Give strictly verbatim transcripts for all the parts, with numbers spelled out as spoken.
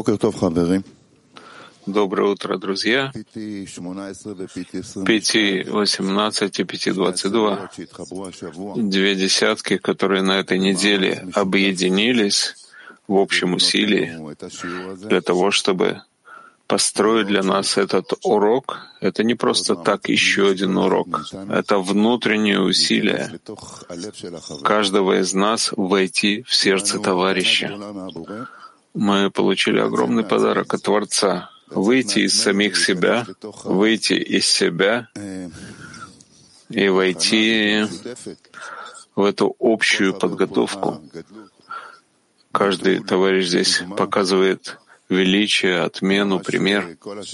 Доброе утро, друзья. Пяти восемнадцать и пяти двадцать два. Две десятки, которые на этой неделе объединились в общем усилии для того, чтобы построить для нас этот урок. Это не просто так еще один урок. Это внутреннее усилие каждого из нас войти в сердце товарища. Мы получили огромный подарок от Творца. Выйти из самих себя, выйти из себя и войти в эту общую подготовку. Каждый товарищ здесь показывает величие, отмену, пример.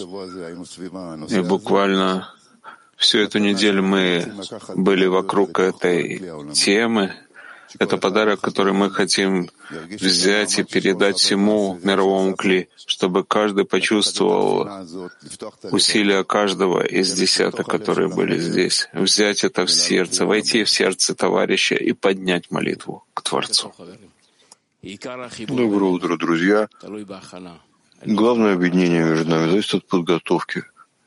И буквально всю эту неделю мы были вокруг этой темы. Это подарок, который мы хотим взять и передать всему мировому кли, чтобы каждый почувствовал усилия каждого из десяток, которые были здесь. Взять это в сердце, войти в сердце товарища и поднять молитву к Творцу. Доброе утро, друзья. Главное объединение между нами зависит от подготовки.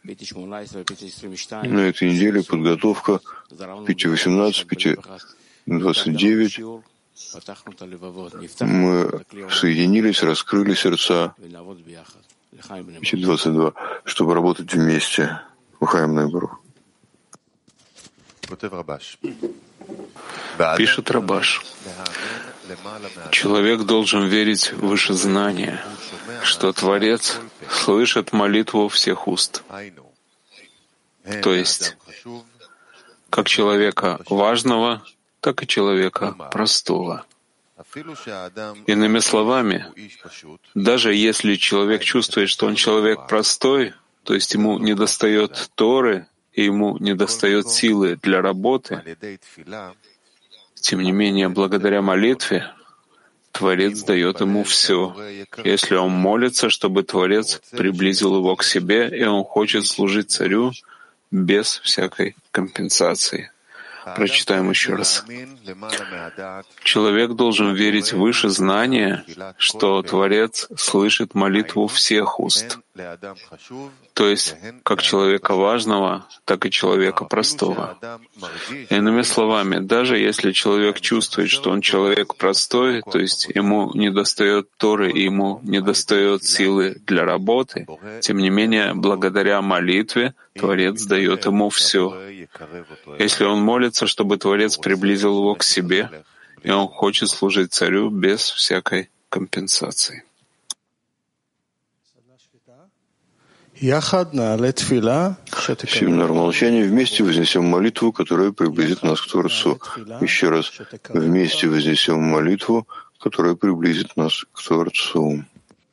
На этой неделе подготовка пять восемнадцать, пять двадцать девять. Мы соединились, раскрыли сердца. пять двадцать два, чтобы работать вместе. Ухаем Найбарух. Пишет Рабаш. Человек должен верить в выше знания, что Творец слышит молитву всех уст. То есть, как человека важного, так и человека простого. Иными словами, даже если человек чувствует, что он человек простой, то есть ему недостает Торы и ему недостает силы для работы, тем не менее, благодаря молитве, Творец дает ему все. Если он молится, чтобы Творец приблизил его к себе, и он хочет служить царю без всякой компенсации. Прочитаем еще раз. Человек должен верить выше знания, что Творец слышит молитву всех уст, то есть как человека важного, так и человека простого. Иными словами, даже если человек чувствует, что он человек простой, то есть ему недостает Торы и ему недостает силы для работы, тем не менее, благодаря молитве Творец дает ему все. Если он молится, чтобы Творец приблизил его к себе, и он хочет служить царю без всякой компенсации. Семинар молчания. Вместе вознесем молитву, которая приблизит нас к Творцу. Еще раз. Вместе вознесем молитву, которая приблизит нас к Творцу.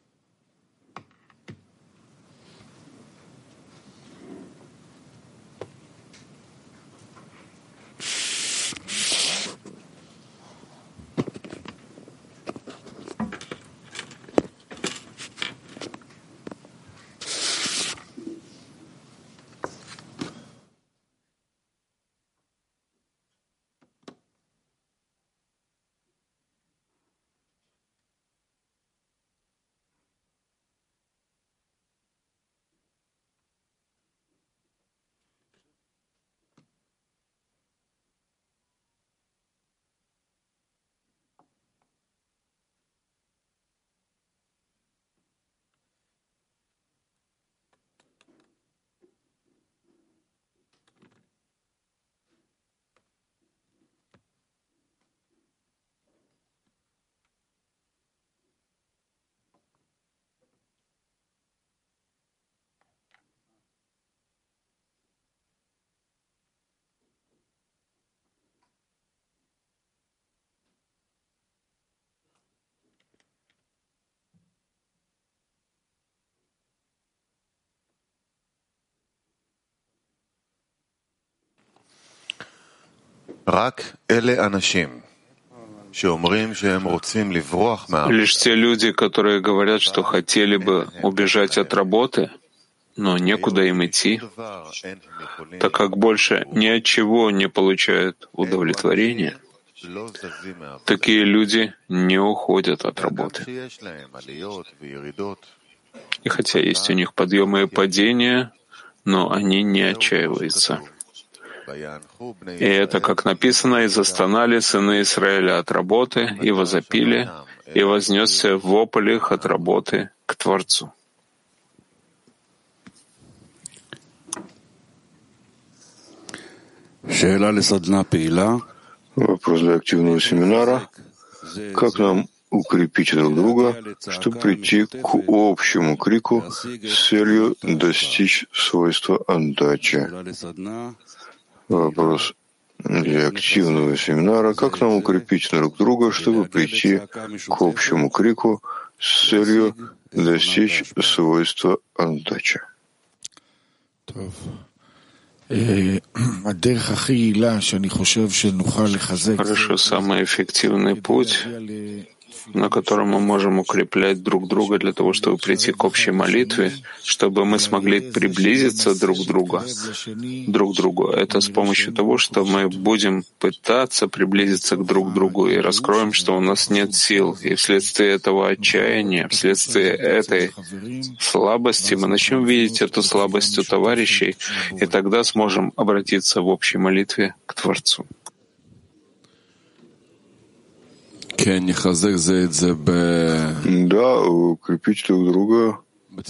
Лишь те люди, которые говорят, что хотели бы убежать от работы, но некуда им идти, так как больше ни от чего не получают удовлетворения, такие люди не уходят от работы. И хотя есть у них подъемы и падения, но они не отчаиваются. И это, как написано, «И застонали сыны Израиля от работы, и возопили, и вознесся вопль их от работы к Творцу». Вопрос для активного семинара. Как нам укрепить друг друга, чтобы прийти к общему крику с целью достичь свойства отдачи? Вопрос для активного семинара. Как нам укрепить друг друга, чтобы прийти к общему крику с целью достичь свойства отдачи? Хорошо, самый эффективный путь, на котором мы можем укреплять друг друга для того, чтобы прийти к общей молитве, чтобы мы смогли приблизиться друг к другу, друг к другу. Это с помощью того, что мы будем пытаться приблизиться к друг другу и раскроем, что у нас нет сил. И вследствие этого отчаяния, вследствие этой слабости мы начнем видеть эту слабость у товарищей, и тогда сможем обратиться в общей молитве к Творцу. Да, укрепить друг друга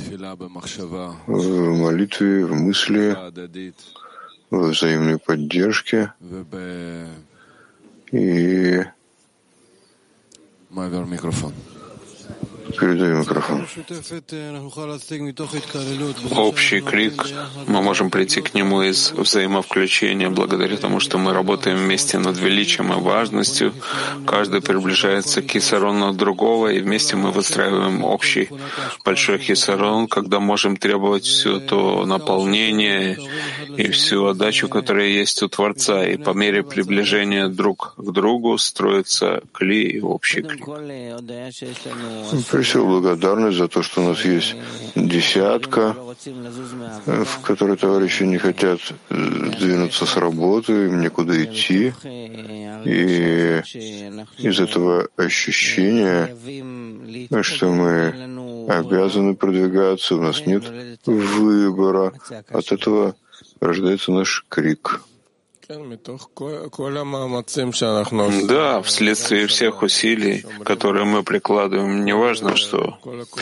в молитве, в мысли, в взаимной поддержке и передаю микрофон. Общий крик, мы можем прийти к нему из взаимовключения, благодаря тому, что мы работаем вместе над величием и важностью. Каждый приближается к хисарону другого, и вместе мы выстраиваем общий большой хисарон, когда можем требовать все то наполнение и всю отдачу, которая есть у Творца. И по мере приближения друг к другу строится кли и общий крик. Прежде всего, благодарность за то, что у нас есть десятка, в которой товарищи не хотят двинуться с работы, им некуда идти. И из этого ощущения, что мы обязаны продвигаться, у нас нет выбора, от этого рождается наш крик. Да, вследствие всех усилий, которые мы прикладываем, неважно, что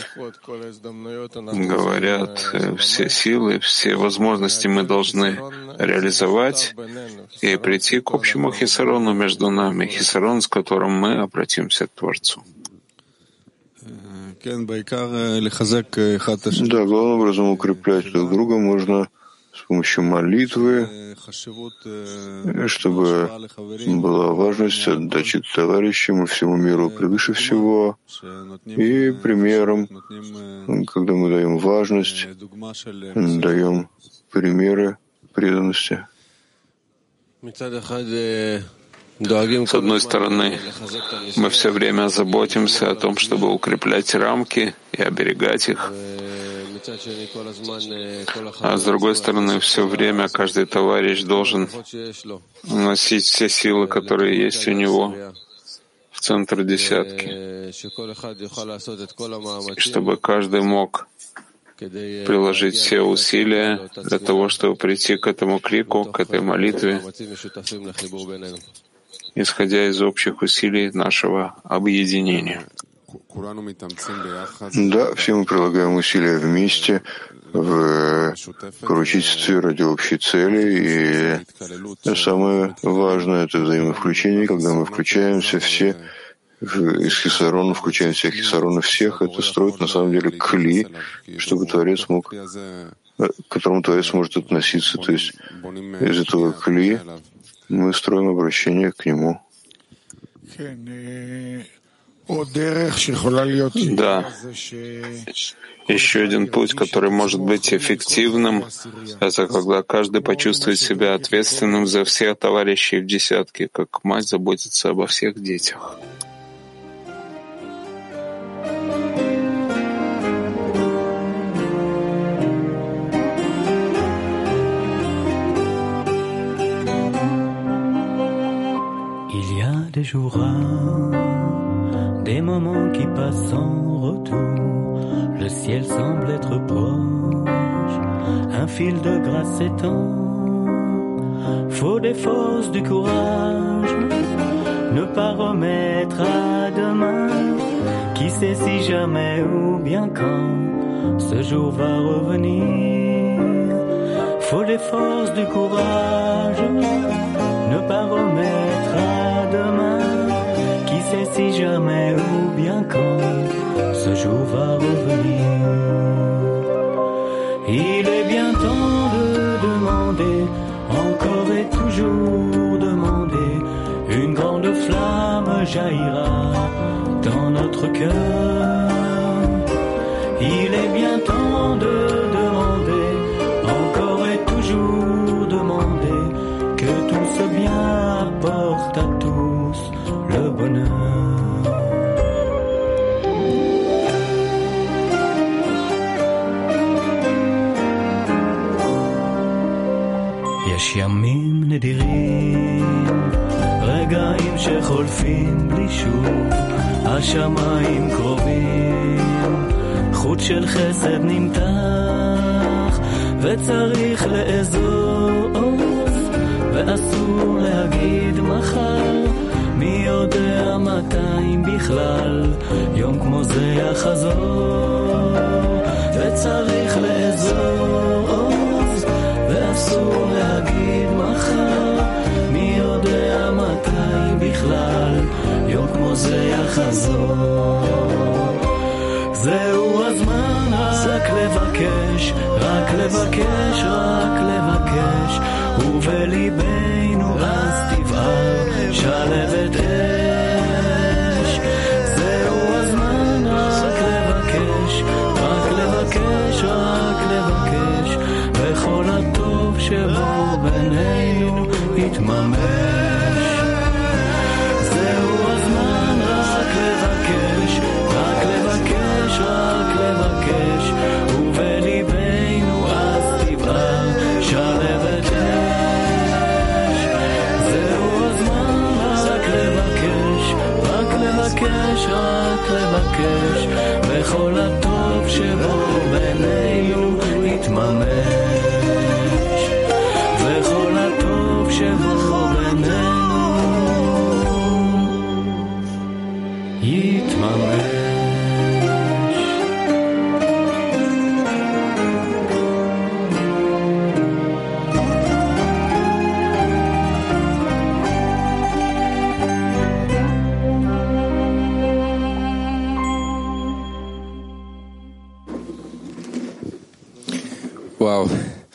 говорят, все силы, все возможности мы должны реализовать и прийти к общему хисарону между нами, хисарон, с которым мы обратимся к Творцу. Да, главным образом укреплять друг друга можно с помощью молитвы, чтобы была важность отдачи товарищам и всему миру превыше всего, и примером, когда мы даем важность, даем примеры преданности. С одной стороны, мы все время заботимся о том, чтобы укреплять рамки и оберегать их, а с другой стороны, все время каждый товарищ должен носить все силы, которые есть у него, в центр десятки, и чтобы каждый мог приложить все усилия для того, чтобы прийти к этому крику, к этой молитве, исходя из общих усилий нашего объединения. Да, все мы прилагаем усилия вместе в поручительстве ради общей цели, и самое важное — это взаимовключение, когда мы включаемся все из хисарона, включаем всех хисарона всех, это строит на самом деле кли, чтобы Творец мог, к которому Творец может относиться, то есть из этого кли мы строим обращение к нему. Да. Еще один путь, который может быть эффективным, это когда каждый почувствует себя ответственным за всех товарищей в десятке, как мать заботится обо всех детях. Des moments qui passent sans retour, le ciel semble être proche, un fil de grâce s'étend. Faut des forces, du courage, ne pas remettre à demain. Qui sait si jamais ou bien quand ce jour va revenir. Faut des forces, du courage, ne pas remettre à demain. Qui sait si jamais ou bien quand ce jour va revenir. Il est bien temps de demander, encore et toujours demander. Une grande flamme jaillira dans notre cœur. Il est bien temps de demander, encore et toujours demander, que tout ce bien apporte à tous le bonheur. יש ימים נדירים, רגעים שחולפים בלי שוב, השמיים קרובים, חוט של חסד נמתח, וצריך לאזוז, ואסור להגיד מחר, מי יודע מתי אם בכלל, יום כמו זה יחזור, וצריך לאזוז, ואסור להגיד מחר, מי יודע מתי בכלל, יום כמו זה יחזור. זהו הזמן רק לבקש, רק לבקש, רק לבקש, ובליבנו אז תבער שלבת אש. זהו הזמן רק לבקש, רק לבקש, רק לבקש, וכל הטוב שבו בינינו יתממש. זהו הזמן רק לבקש, רק לבקש, רק לבקש, ובליבנו אז תבער שלבת אש. זהו הזמן רק לבקש, רק לבקש, רק לבקש, וכל הטוב שבו בינינו יתממש. וכל הטוב שבו בינינו יתממש. וואו.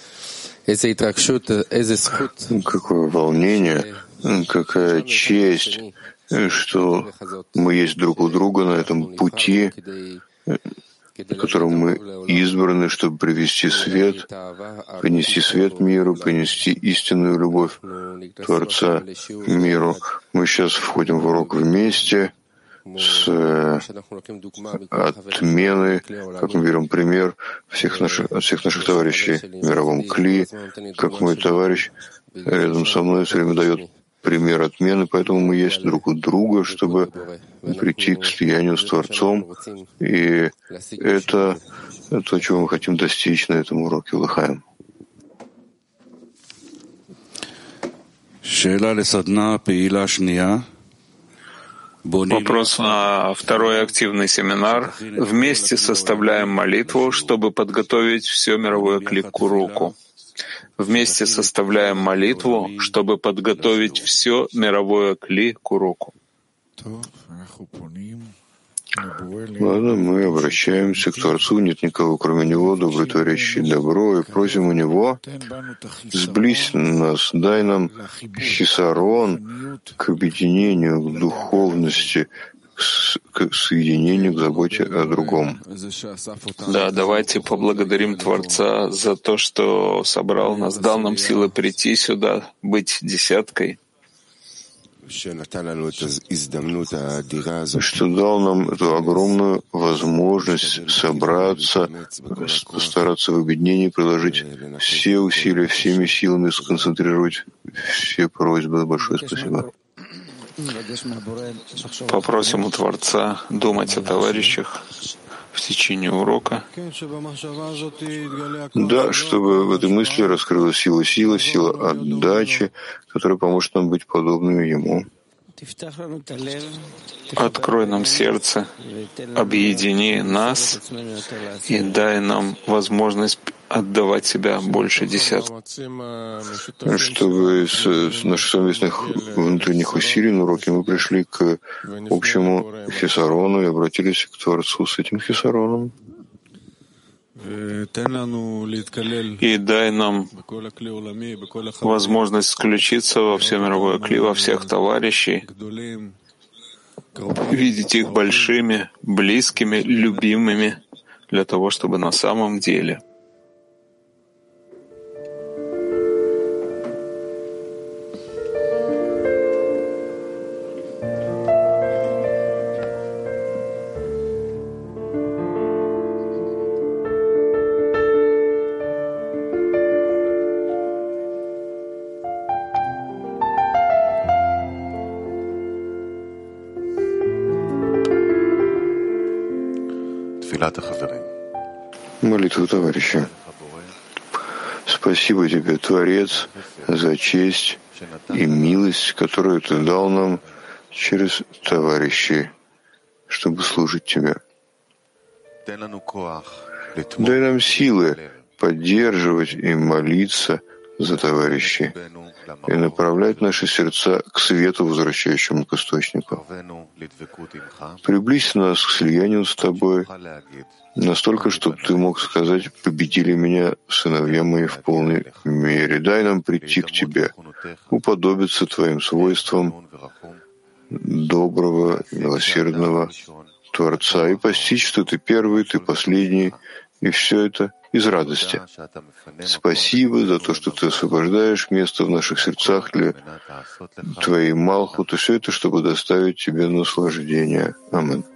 Какое волнение, какая честь, что мы есть друг у друга на этом пути, которым мы избраны, чтобы привести свет, принести свет миру, принести истинную любовь Творца миру. Мы сейчас входим в урок вместе с отмены, как мы берем пример всех наших, от всех наших товарищей в мировом кли, как мой товарищ рядом со мной все время дает пример отмены, поэтому мы есть друг у друга, чтобы прийти к слиянию с Творцом, и это то, чего мы хотим достичь на этом уроке Лахаем. Вопрос на второй активный семинар. Вместе составляем молитву, чтобы подготовить все мировое кли к уроку. Вместе составляем молитву, чтобы подготовить все мировое кли к уроку. Ладно, мы обращаемся к Творцу, нет никого кроме Него, добрый творящий добро, и просим у Него: сблизь нас, дай нам хисарон к объединению, к духовности, к соединению, к заботе о другом. Да, давайте поблагодарим Творца за то, что собрал нас, дал нам силы прийти сюда, быть десяткой, что дал нам эту огромную возможность собраться, постараться в объединении, приложить все усилия, всеми силами сконцентрировать все просьбы. Большое спасибо. Попросим у Творца думать о товарищах, в течение урока. Да, чтобы в этой мысли раскрылась сила силы, сила отдачи, которая поможет нам быть подобными Ему. Открой нам сердце, объедини нас и дай нам возможность отдавать себя больше десятку. Чтобы с, с наших совместных внутренних усилий на уроке мы пришли к общему хисарону и обратились к Творцу с этим хисароном. И дай нам возможность включиться во все мировое кли, во всех товарищей, видеть их большими, близкими, любимыми, для того, чтобы на самом деле Молитва товарища. Спасибо тебе, Творец, за честь и милость, которую ты дал нам через товарищей, чтобы служить тебе. Дай нам силы поддерживать и молиться за товарищей и направлять наши сердца к свету, возвращающему к источнику. Приблизь нас к слиянию с тобой настолько, чтобы ты мог сказать: «Победили меня сыновья мои в полной мере». Дай нам прийти к тебе, уподобиться твоим свойствам доброго, милосердного Творца и постичь, что ты первый, ты последний, и все это из радости. Спасибо за то, что ты освобождаешь место в наших сердцах для твоей Малхут, и все это, чтобы доставить тебе наслаждение. Амин.